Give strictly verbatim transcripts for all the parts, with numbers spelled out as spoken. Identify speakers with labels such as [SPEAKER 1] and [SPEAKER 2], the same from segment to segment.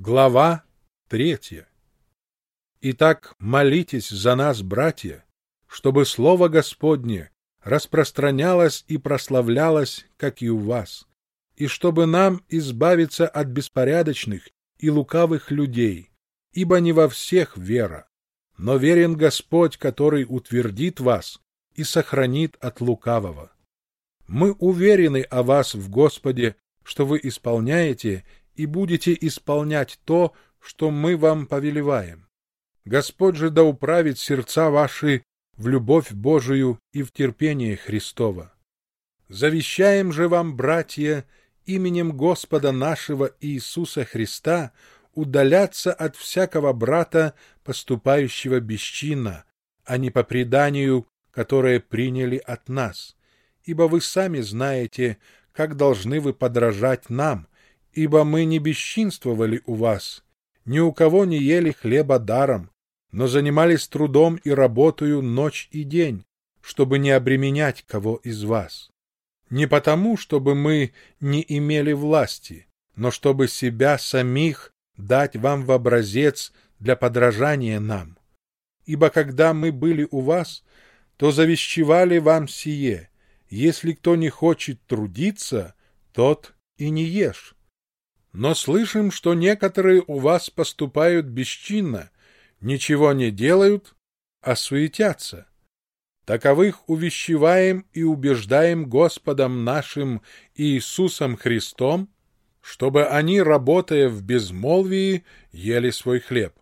[SPEAKER 1] Глава третья. Итак, молитесь за нас, братья, чтобы Слово Господне распространялось и прославлялось, как и у вас, и чтобы нам избавиться от беспорядочных и лукавых людей, ибо не во всех вера, но верен Господь, который утвердит вас и сохранит от лукавого. Мы уверены о вас в Господе, что вы исполняете и будете исполнять то, что мы вам повелеваем. Господь же да управит сердца ваши в любовь Божию и в терпение Христово. Завещаем же вам, братья, именем Господа нашего Иисуса Христа удаляться от всякого брата, поступающего бесчинно, а не по преданию, которое приняли от нас. Ибо вы сами знаете, как должны вы подражать нам, ибо мы не бесчинствовали у вас, ни у кого не ели хлеба даром, но занимались трудом и работою ночь и день, чтобы не обременять кого из вас. Не потому, чтобы мы не имели власти, но чтобы себя самих дать вам в образец для подражания нам. Ибо когда мы были у вас, то завещевали вам сие: если кто не хочет трудиться, тот и не ешь. Но слышим, что некоторые у вас поступают бесчинно, ничего не делают, а суетятся. Таковых увещеваем и убеждаем Господом нашим Иисусом Христом, чтобы они, работая в безмолвии, ели свой хлеб.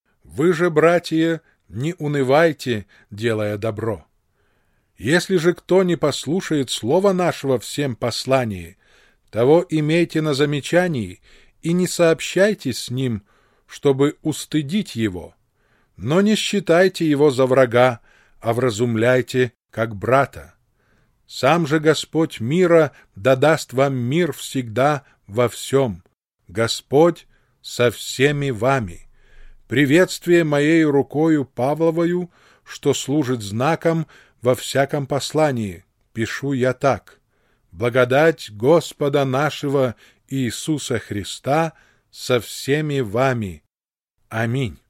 [SPEAKER 1] Вы же, братья, не унывайте, делая добро. Если же кто не послушает слова нашего всем послании, того имейте на замечании и не сообщайте с ним, чтобы устыдить его, но не считайте его за врага, а вразумляйте, как брата. Сам же Господь мира да даст вам мир всегда во всем. Господь со всеми вами. Приветствие моей рукою Павловою, что служит знаком во всяком послании, пишу я так. Благодать Господа нашего Иисуса Христа со всеми вами. Аминь.